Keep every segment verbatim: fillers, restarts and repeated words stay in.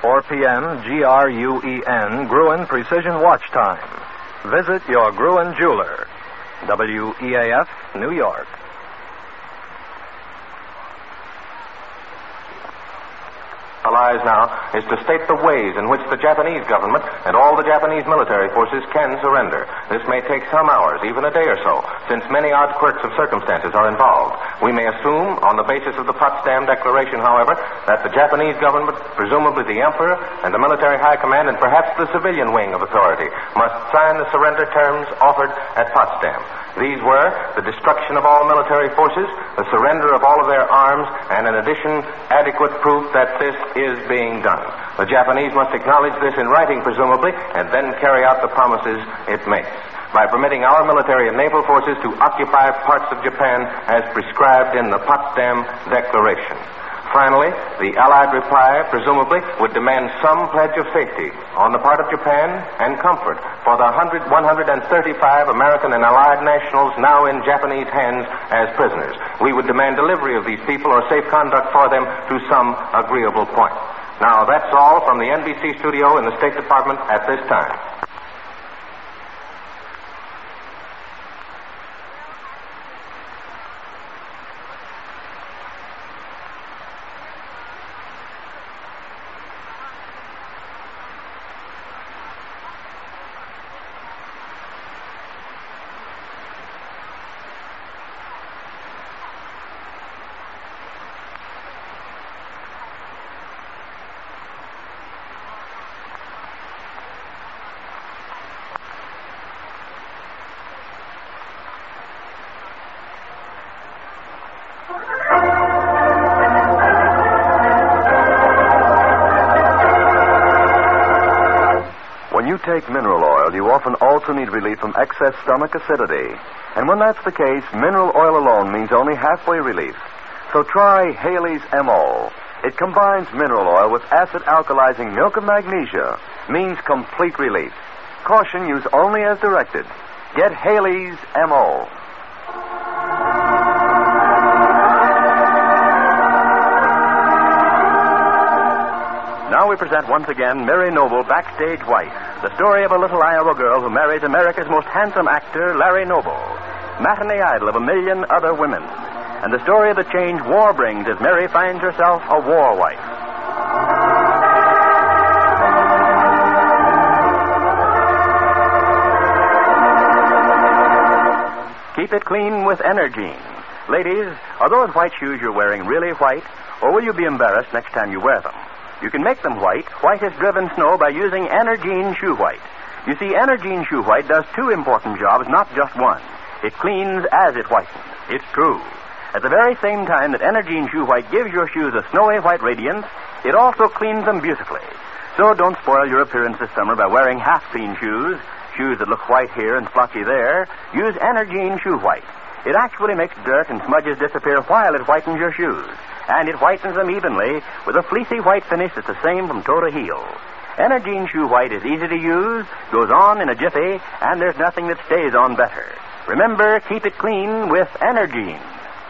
four p.m. G R U E N, Gruen Precision Watch Time. Visit your Gruen jeweler. W E A F, New York. Allies now is to state the ways in which the Japanese government and all the Japanese military forces can surrender. This may take some hours, even a day or so, since many odd quirks of circumstances are involved. We may assume, on the basis of the Potsdam Declaration, however, that the Japanese government, presumably the Emperor and the military high command and perhaps the civilian wing of authority, must sign the surrender terms offered at Potsdam. These were the destruction of all military forces, the surrender of all of their arms, and in addition, adequate proof that this is being done. The Japanese must acknowledge this in writing, presumably, and then carry out the promises it makes by permitting our military and naval forces to occupy parts of Japan as prescribed in the Potsdam Declaration. Finally, the Allied reply, presumably, would demand some pledge of safety on the part of Japan and comfort for the one hundred thirty-five American and Allied nationals now in Japanese hands as prisoners. We would demand delivery of these people or safe conduct for them to some agreeable point. Now, that's all from the N B C studio in the State Department at this time. When you take mineral oil, you often also need relief from excess stomach acidity. And when that's the case, mineral oil alone means only halfway relief. So try Haley's M O. It combines mineral oil with acid alkalizing milk of magnesia. Means complete relief. Caution, use only as directed. Get Haley's M O. Now we present once again Mary Noble, Backstage Wife, the story of a little Iowa girl who marries America's most handsome actor, Larry Noble, matinee idol of a million other women, and the story of the change war brings as Mary finds herself a war wife. Keep it clean with Energine. Ladies, are those white shoes you're wearing really white, or will you be embarrassed next time you wear them? You can make them white, white as driven snow, by using Energine Shoe White. You see, Energine Shoe White does two important jobs, not just one. It cleans as it whitens. It's true. At the very same time that Energine Shoe White gives your shoes a snowy white radiance, it also cleans them beautifully. So don't spoil your appearance this summer by wearing half-clean shoes, shoes that look white here and splotchy there. Use Energine Shoe White. It actually makes dirt and smudges disappear while it whitens your shoes. And it whitens them evenly with a fleecy white finish that's the same from toe to heel. Energine Shoe White is easy to use, goes on in a jiffy, and there's nothing that stays on better. Remember, keep it clean with Energine.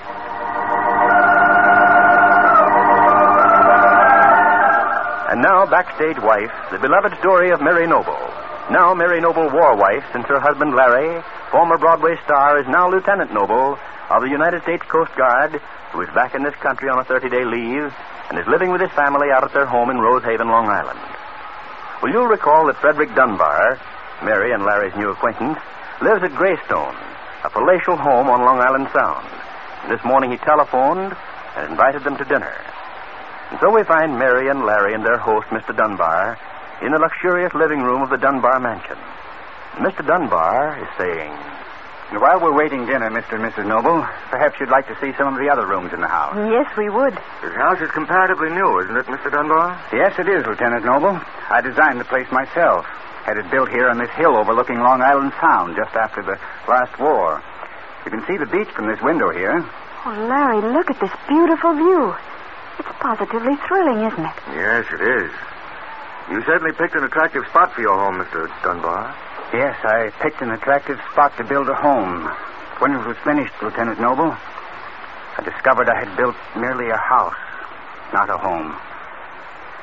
And now, Backstage Wife, the beloved story of Mary Noble. Now Mary Noble, war wife, since her husband Larry, former Broadway star, is now Lieutenant Noble of the United States Coast Guard, who is back in this country on a thirty-day leave and is living with his family out at their home in Rosehaven, Long Island. Well, you'll recall that Frederick Dunbar, Mary and Larry's new acquaintance, lives at Greystone, a palatial home on Long Island Sound. And this morning he telephoned and invited them to dinner. And so we find Mary and Larry and their host, Mister Dunbar, in the luxurious living room of the Dunbar mansion. And Mister Dunbar is saying, "While we're waiting dinner, Mister and Missus Noble, perhaps you'd like to see some of the other rooms in the house." Yes, we would. This house is comparatively new, isn't it, Mister Dunbar? Yes, it is, Lieutenant Noble. I designed the place myself. Had it built here on this hill overlooking Long Island Sound just after the last war. You can see the beach from this window here. Oh, Larry, look at this beautiful view. It's positively thrilling, isn't it? Yes, it is. You certainly picked an attractive spot for your home, Mister Dunbar. Yes, I picked an attractive spot to build a home. When it was finished, Lieutenant Noble, I discovered I had built merely a house, not a home.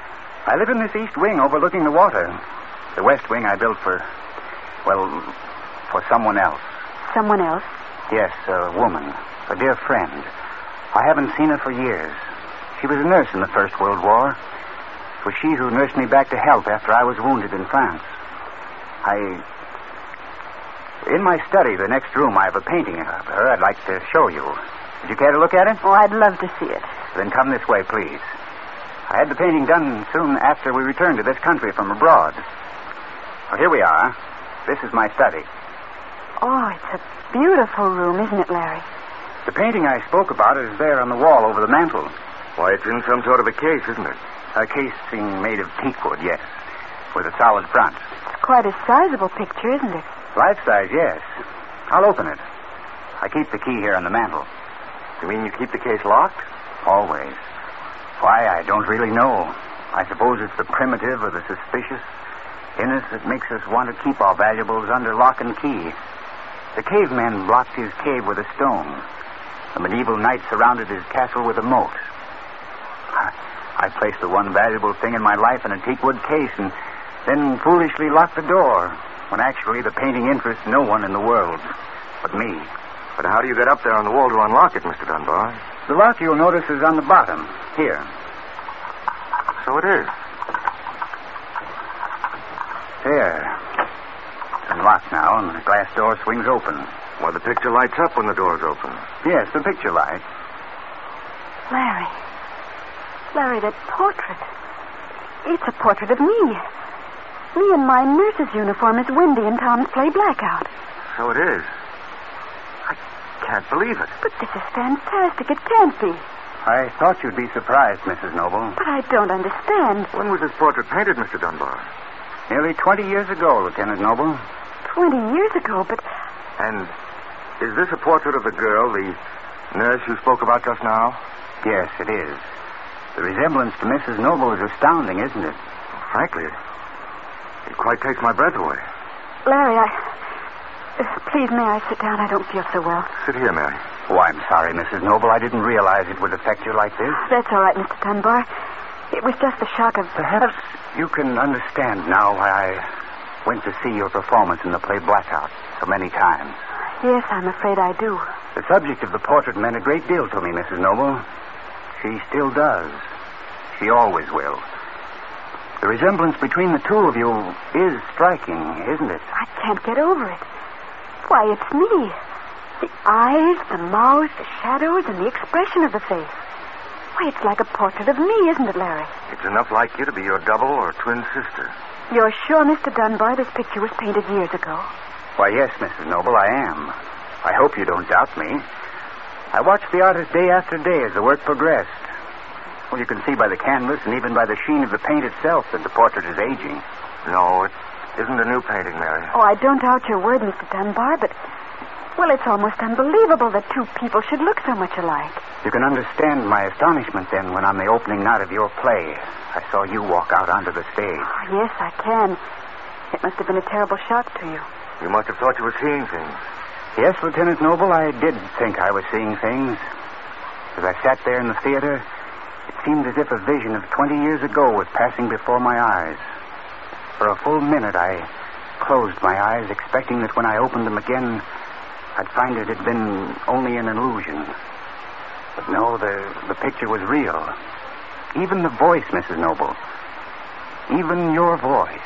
I live in this east wing overlooking the water. The west wing I built for, well, for someone else. Someone else? Yes, a woman, a dear friend. I haven't seen her for years. She was a nurse in the First World War. It was she who nursed me back to health after I was wounded in France. I... In my study, the next room, I have a painting of her I'd like to show you. Would you care to look at it? Oh, I'd love to see it. Then come this way, please. I had the painting done soon after we returned to this country from abroad. Well, here we are. This is my study. Oh, it's a beautiful room, isn't it, Larry? The painting I spoke about is there on the wall over the mantel. Why, it's in some sort of a case, isn't it? A casing made of teak wood, yes, with a solid front. It's quite a sizable picture, isn't it? Life size, yes. I'll open it. I keep the key here on the mantel. You mean you keep the case locked? Always. Why, I don't really know. I suppose it's the primitive or the suspicious in us that makes us want to keep our valuables under lock and key. The caveman blocked his cave with a stone. The medieval knight surrounded his castle with a moat. I placed the one valuable thing in my life in a teakwood case and then foolishly locked the door, when actually the painting interests no one in the world but me. But how do you get up there on the wall to unlock it, Mister Dunbar? The lock, you'll notice, is on the bottom. Here. So it is. There. It's unlocked now, and the glass door swings open. Well, the picture lights up when the door's open. Yes, the picture light. Larry. Larry, that portrait. It's a portrait of me. Me in my nurse's uniform as Wendy in Tom's play Blackout. So it is. I can't believe it. But this is fantastic. It can't be. I thought you'd be surprised, Missus Noble. But I don't understand. When was this portrait painted, Mister Dunbar? Nearly twenty years ago, Lieutenant Noble. Twenty years ago, but... And is this a portrait of the girl, the nurse you spoke about just now? Yes, it is. The resemblance to Missus Noble is astounding, isn't it? Frankly, it quite takes my breath away. Larry, I... Uh, please, may I sit down? I don't feel so well. Sit here, Mary. Oh, I'm sorry, Missus Noble. I didn't realize it would affect you like this. That's all right, Mister Dunbar. It was just the shock of... Perhaps of... you can understand now why I went to see your performance in the play Blackout so many times. Yes, I'm afraid I do. The subject of the portrait meant a great deal to me, Missus Noble. She still does. She always will. The resemblance between the two of you is striking, isn't it? I can't get over it. Why, it's me. The eyes, the mouth, the shadows, and the expression of the face. Why, it's like a portrait of me, isn't it, Larry? It's enough like you to be your double or twin sister. You're sure, Mister Dunbar, this picture was painted years ago? Why, yes, Missus Noble, I am. I hope you don't doubt me. I watched the artist day after day as the work progressed. Well, you can see by the canvas and even by the sheen of the paint itself that the portrait is aging. No, it isn't a new painting, Mary. Oh, I don't doubt your word, Mister Dunbar, but... Well, it's almost unbelievable that two people should look so much alike. You can understand my astonishment, then, when on the opening night of your play, I saw you walk out onto the stage. Oh, yes, I can. It must have been a terrible shock to you. You must have thought you were seeing things. Yes, Lieutenant Noble, I did think I was seeing things. As I sat there in the theater, it seemed as if a vision of twenty years ago was passing before my eyes. For a full minute, I closed my eyes, expecting that when I opened them again, I'd find it had been only an illusion. But no, the, the picture was real. Even the voice, Missus Noble. Even your voice.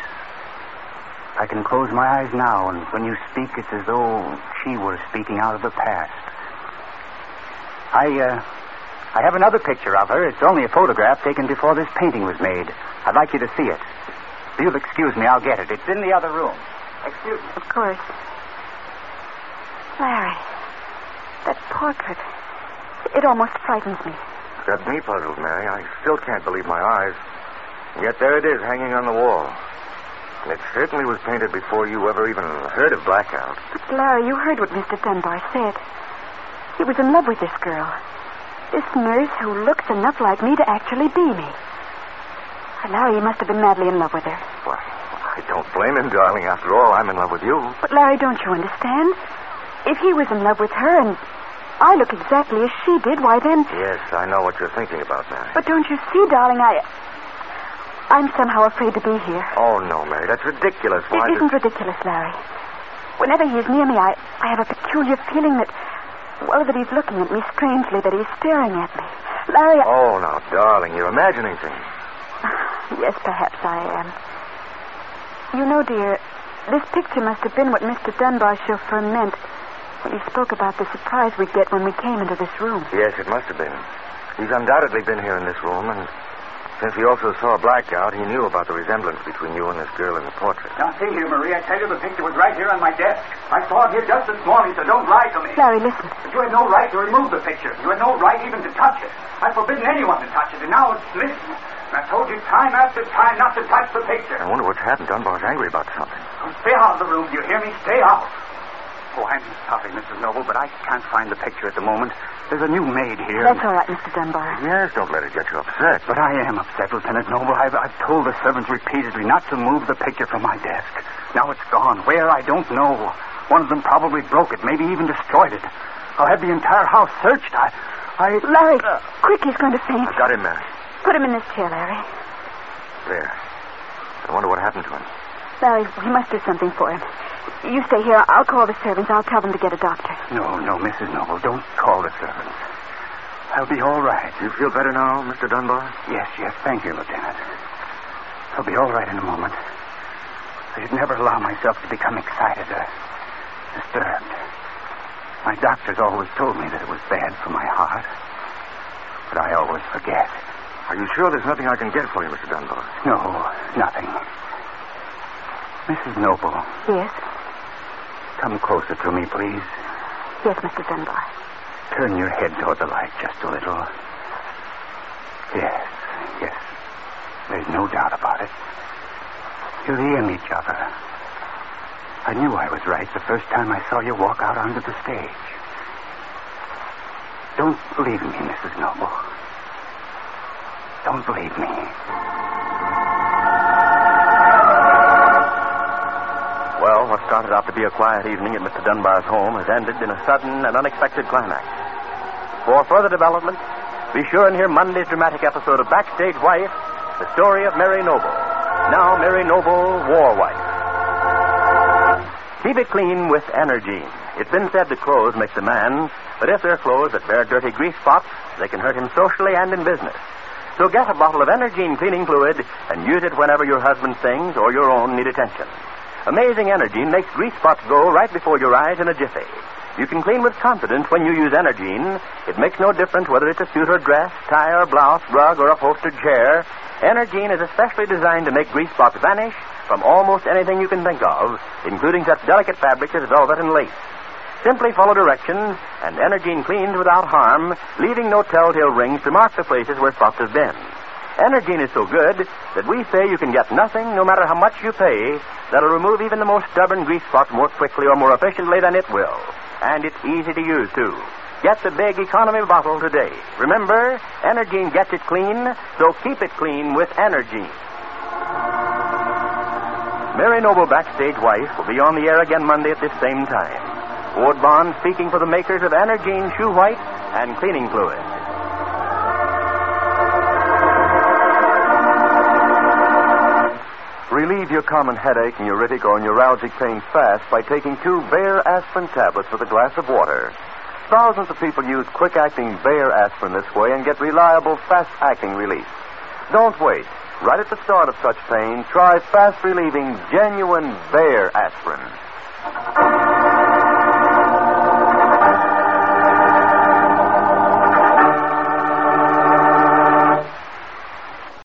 I can close my eyes now, and when you speak, it's as though she were speaking out of the past. I, uh, I have another picture of her. It's only a photograph taken before this painting was made. I'd like you to see it. If you'll excuse me, I'll get it. It's in the other room. Excuse me. Of course. Larry, that portrait, it almost frightens me. Got me puzzled, Mary. I still can't believe my eyes. And yet there it is, hanging on the wall. And it certainly was painted before you ever even heard of Blackout. But, Larry, you heard what Mister Dunbar said. He was in love with this girl. This nurse who looks enough like me to actually be me. And Larry, he must have been madly in love with her. Well, I don't blame him, darling. After all, I'm in love with you. But, Larry, don't you understand? If he was in love with her and I look exactly as she did, why then... Yes, I know what you're thinking about, Mary. But don't you see, darling, I... I'm somehow afraid to be here. Oh, no, Mary. That's ridiculous. Why It isn't ridiculous, Larry. Whenever he is near me, I, I have a peculiar feeling that, well, that he's looking at me strangely, that he's staring at me. Larry, I... Oh, now, darling, you're imagining things. Yes, perhaps I am. You know, dear, this picture must have been what Mister Dunbar's chauffeur meant when he spoke about the surprise we'd get when we came into this room. Yes, it must have been. He's undoubtedly been here in this room, and since he also saw blackout, he knew about the resemblance between you and this girl in the portrait. Now, see here, Marie. I tell you, the picture was right here on my desk. I saw it here just this morning, so don't lie to me. Larry, listen. But you had no right to remove the picture. You had no right even to touch it. I've forbidden anyone to touch it, and now it's... Listen. I told you time after time not to touch the picture. I wonder what's happened. Dunbar's angry about something. Oh, stay out of the room. Do you hear me? Stay out. Oh, I'm sorry, Missus Noble, but I can't find the picture at the moment. There's a new maid here. That's all right, Mister Dunbar. Yes, don't let it get you upset. But I am upset, Lieutenant Noble. I've, I've told the servants repeatedly not to move the picture from my desk. Now it's gone. Where, I don't know. One of them probably broke it, maybe even destroyed it. I'll have the entire house searched. I... I... Larry, uh, quick, he's going to faint. I've got him, Mary. Put him in this chair, Larry. There. I wonder what happened to him. Larry, we must do something for him. You stay here. I'll call the servants. I'll tell them to get a doctor. No, no, Missus Noble. Don't call the servants. I'll be all right. You feel better now, Mister Dunbar? Yes, yes. Thank you, Lieutenant. I'll be all right in a moment. I should never allow myself to become excited or disturbed. My doctors always told me that it was bad for my heart. But I always forget. Are you sure there's nothing I can get for you, Mister Dunbar? No, nothing. Missus Noble. Yes? Come closer to me, please. Yes, Mister Dunbar. Turn your head toward the light just a little. Yes, yes. There's no doubt about it. You're the image of her. I knew I was right the first time I saw you walk out onto the stage. Don't leave me, Missus Noble. Don't leave me. Well, what started out to be a quiet evening at Mister Dunbar's home has ended in a sudden and unexpected climax. For further development, be sure and hear Monday's dramatic episode of Backstage Wife, the story of Mary Noble. Now Mary Noble, War Wife. Keep it clean with Energine. It's been said that clothes make the man, but if they're clothes that bear dirty grease spots, they can hurt him socially and in business. So get a bottle of Energine cleaning fluid and use it whenever your husband's things or your own need attention. Amazing Energine makes grease spots go right before your eyes in a jiffy. You can clean with confidence when you use Energine. It makes no difference whether it's a suit or dress, tie or blouse, rug or upholstered chair. Energine is especially designed to make grease spots vanish from almost anything you can think of, including such delicate fabrics as velvet and lace. Simply follow directions, and Energine cleans without harm, leaving no telltale rings to mark the places where spots have been. Energine is so good that we say you can get nothing, no matter how much you pay, that'll remove even the most stubborn grease spots more quickly or more efficiently than it will. And it's easy to use, too. Get the big economy bottle today. Remember, Energine gets it clean, so keep it clean with Energine. Mary Noble, Backstage Wife, will be on the air again Monday at this same time. Ward Bond speaking for the makers of Energine Shoe White and Cleaning Fluid. Relieve your common headache, neuritic, or neuralgic pain fast by taking two Bayer aspirin tablets with a glass of water. Thousands of people use quick-acting Bayer aspirin this way and get reliable, fast-acting relief. Don't wait. Right at the start of such pain, try fast-relieving, genuine Bayer aspirin.